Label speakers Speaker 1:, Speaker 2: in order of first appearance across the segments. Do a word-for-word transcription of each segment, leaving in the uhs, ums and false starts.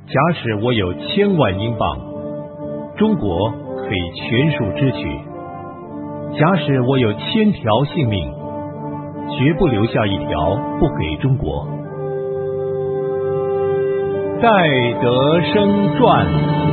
Speaker 1: 假使我有千万英镑，中国可以全数支取；假使我有千条性命，绝不留下一条不给中国。戴德生传。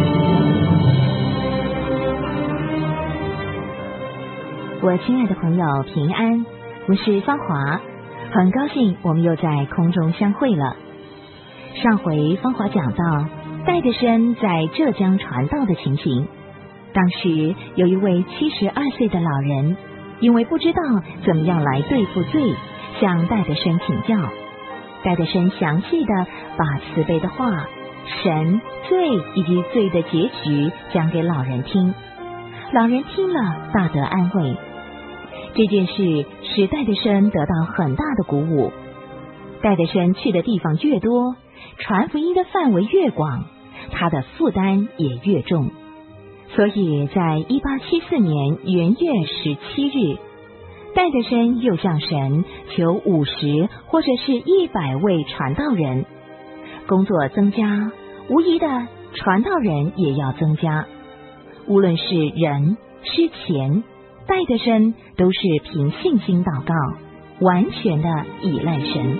Speaker 2: 我亲爱的朋友平安，我是芳华，很高兴我们又在空中相会了。上回芳华讲到戴德生在浙江传道的情形，当时有一位七十二岁的老人，因为不知道怎么样来对付罪，向戴德生请教。戴德生详细的把慈悲的话、神、罪以及罪的结局讲给老人听，老人听了大得安慰。这件事使戴德生得到很大的鼓舞。戴德生去的地方越多，传福音的范围越广，他的负担也越重。所以在一八七四年元月十七日，戴德生又向神求五十或者是一百位传道人。工作增加，无疑的传道人也要增加。无论是人是钱，戴德生都是凭信心祷告，完全的依赖神。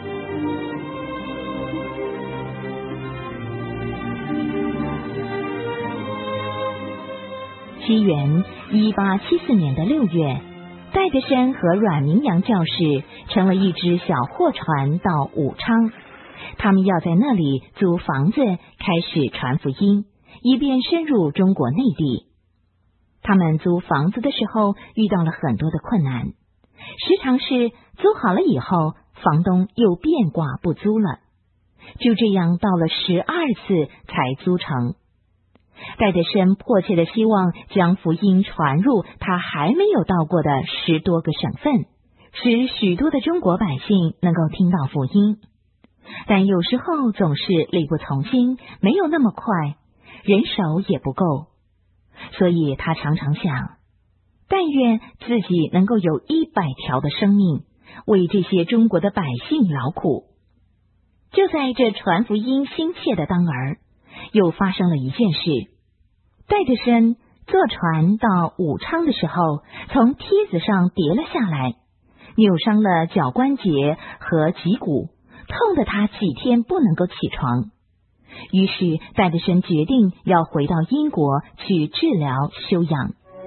Speaker 2: 西元一八七四年的六月，戴德生和阮明阳教士乘了一只小货船到武昌，他们要在那里租房子，开始传福音，以便深入中国内地。他们租房子的时候遇到了很多的困难，时常是租好了以后，房东又变卦不租了，就这样到了十二次才租成。戴德生迫切的希望将福音传入他还没有到过的十多个省份，使许多的中国百姓能够听到福音。但有时候总是力不从心，没有那么快，人手也不够。所以他常常想，但愿自己能够有一百条的生命，为这些中国的百姓劳苦。就在这传福音心切的当儿，又发生了一件事。戴德生坐船到武昌的时候，从梯子上跌了下来，扭伤了脚关节和脊骨，痛得他几天不能够起床。于是戴德生决定要回到英国去治疗休养。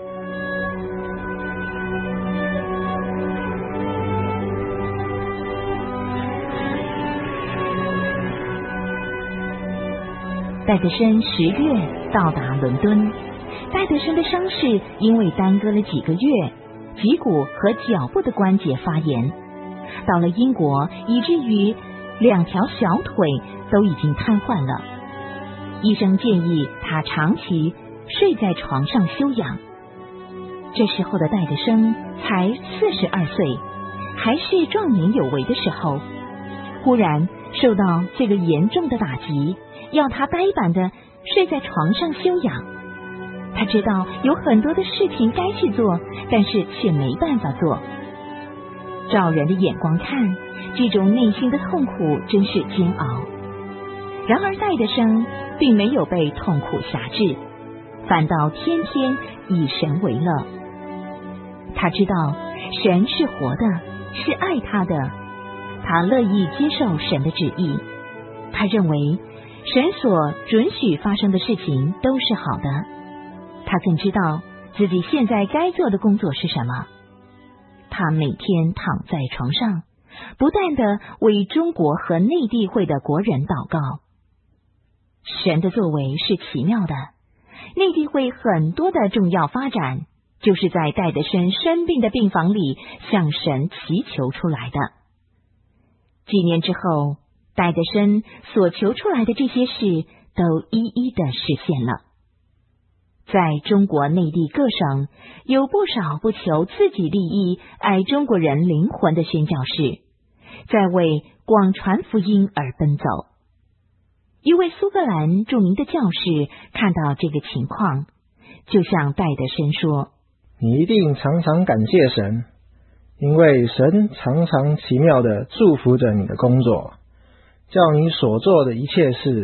Speaker 2: 戴德生十月到达伦敦，戴德生的伤势因为耽搁了几个月，脊骨和脚部的关节发炎，到了英国以至于两条小腿都已经瘫痪了。医生建议他长期睡在床上休养。这时候的戴德生才四十二岁，还是壮年有为的时候，忽然受到这个严重的打击，要他呆板的睡在床上休养。他知道有很多的事情该去做，但是却没办法做。照人的眼光看，这种内心的痛苦真是煎熬。然而戴德生并没有被痛苦辖制，反倒天天以神为乐。他知道神是活的，是爱他的，他乐意接受神的旨意。他认为神所准许发生的事情都是好的。他更知道自己现在该做的工作是什么。他每天躺在床上，不断的为中国和内地会的国人祷告。神的作为是奇妙的，内地会很多的重要发展，就是在戴德生生病的病房里向神祈求出来的。几年之后，戴德生所求出来的这些事都一一的实现了。在中国内地各省，有不少不求自己利益、爱中国人灵魂的宣教士，在为广传福音而奔走。一位苏格兰著名的教士看到这个情况，就向戴德生说：
Speaker 3: 你一定常常感谢神，因为神常常奇妙地祝福着你的工作，叫你所做的一切事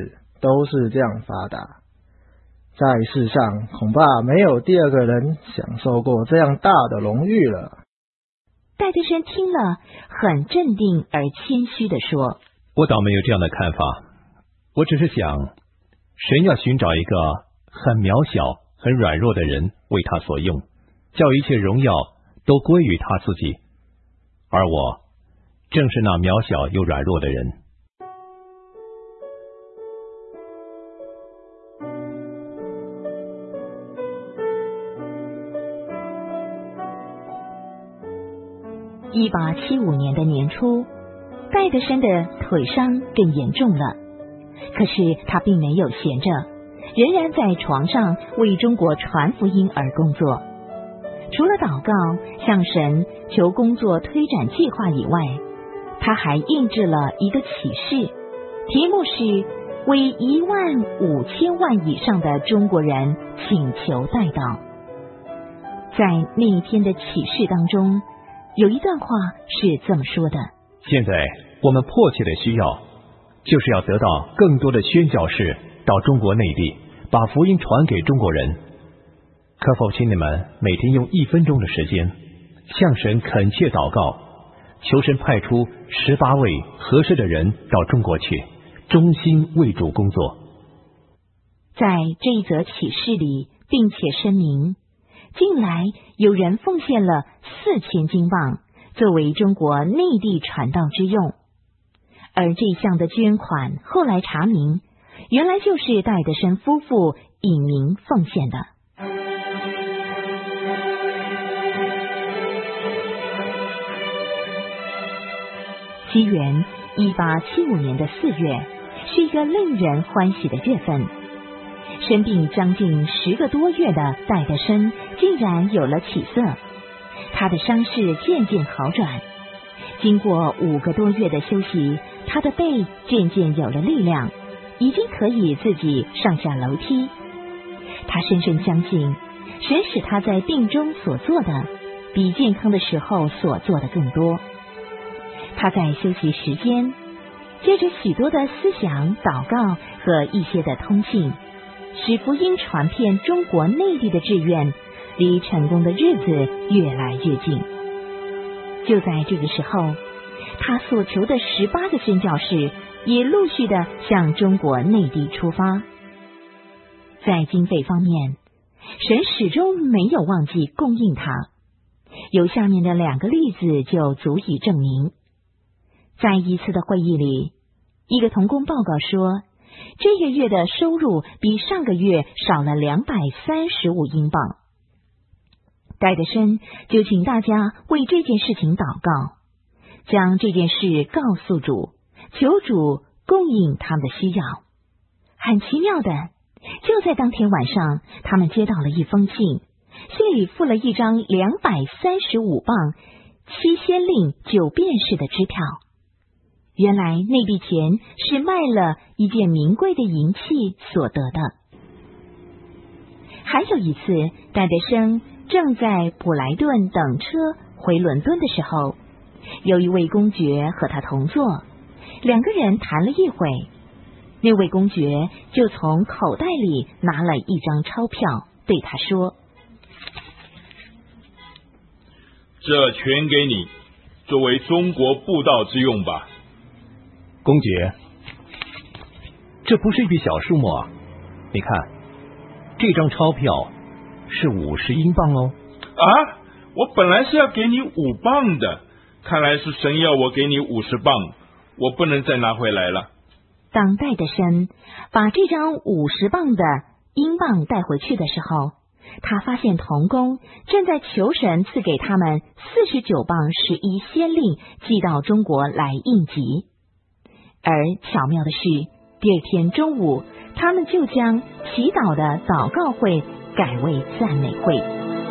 Speaker 3: 都是这样发达。在世上恐怕没有第二个人享受过这样大的荣誉了。
Speaker 2: 戴德生听了，很镇定而谦虚地说：
Speaker 1: 我倒没有这样的看法，我只是想，神要寻找一个很渺小、很软弱的人为他所用，叫一切荣耀都归于他自己，而我正是那渺小又软弱的人。
Speaker 2: 一八七五年的年初，戴德生的腿伤更严重了，可是他并没有闲着，仍然在床上为中国传福音而工作。除了祷告向神求工作推展计划以外，他还印制了一个启示，题目是为一万五千万以上的中国人请求代祷。在那一篇的启示当中，有一段话是这么说的：
Speaker 1: 现在我们迫切的需要，就是要得到更多的宣教士到中国内地，把福音传给中国人。可否请你们每天用一分钟的时间，向神恳切祷告，求神派出十八位合适的人到中国去，忠心为主工作。
Speaker 2: 在这一则启示里，并且声明，近来有人奉献了四千金镑，作为中国内地传道之用。而这项的捐款后来查明，原来就是戴德生夫妇隐名奉献的。西元一八七五年的四月，是一个令人欢喜的月份。生病将近十个多月的戴德生竟然有了起色，他的伤势渐渐好转。经过五个多月的休息，他的背渐渐有了力量，已经可以自己上下楼梯。他深深相信，神使他在病中所做的，比健康的时候所做的更多。他在休息时间，借着许多的思想、祷告和一些的通信，使福音传遍中国内地的志愿离成功的日子越来越近。就在这个时候，他所求的十八个宣教士也陆续的向中国内地出发。在经费方面，神始终没有忘记供应他，有下面的两个例子就足以证明。在一次的会议里，一个同工报告说，这个月的收入比上个月少了两百三十五英镑。戴德生就请大家为这件事情祷告，将这件事告诉主，求主供应他们的需要。很奇妙的，就在当天晚上，他们接到了一封信，信里附了一张两百三十五磅七先令九便士的支票。原来那笔钱是卖了一件名贵的银器所得的。还有一次，戴德生正在普莱顿等车回伦敦的时候，有一位公爵和他同坐，两个人谈了一会，那位公爵就从口袋里拿了一张钞票，对他说：
Speaker 4: 这全给你，作为中国布道之用吧。
Speaker 1: 公爵，这不是一笔小数目啊！你看，这张钞票是五十英镑哦。
Speaker 4: 啊，我本来是要给你五磅的，看来是神要我给你五十磅，我不能再拿回来了。
Speaker 2: 当戴德生把这张五十磅的英镑带回去的时候，他发现同工正在求神赐给他们四十九磅十一先令寄到中国来应急。而巧妙的是，第二天中午，他们就将祈祷的祷告会改为赞美会。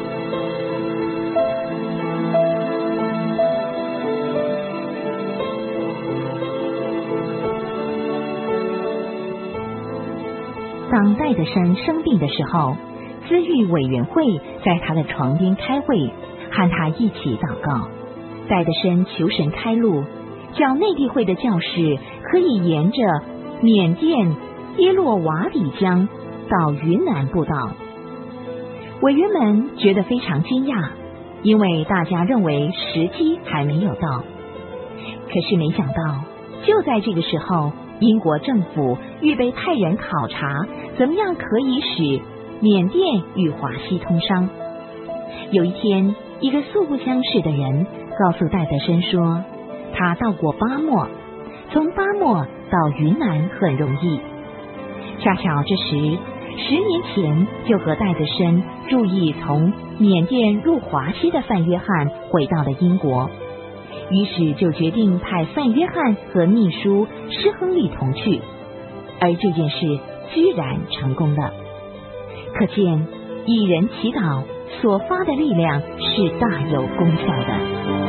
Speaker 2: 当戴德生生病的时候，资育委员会在他的床边开会，和他一起祷告。戴德生求神开路，叫内地会的教士可以沿着缅甸耶洛瓦底江到云南布道。委员们觉得非常惊讶，因为大家认为时机还没有到。可是没想到，就在这个时候，英国政府预备派人考察，怎么样可以使缅甸与华西通商。有一天，一个素不相识的人告诉戴德生说，他到过巴莫，从巴莫到云南很容易。恰巧这时十年前就和戴德生注意从缅甸入华西的范约翰回到了英国，于是就决定派范约翰和秘书施亨利同去，而这件事居然成功了。可见一人祈祷所发的力量是大有功效的。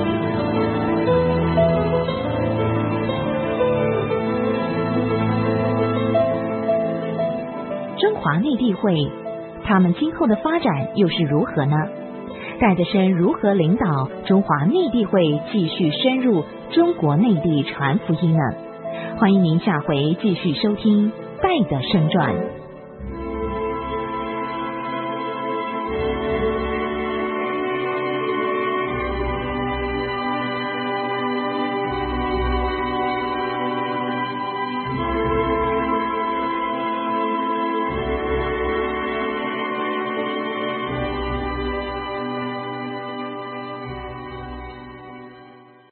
Speaker 2: 中华内地会，他们今后的发展又是如何呢？戴德生如何领导中华内地会继续深入中国内地传福音呢？欢迎您下回继续收听《戴德生传》。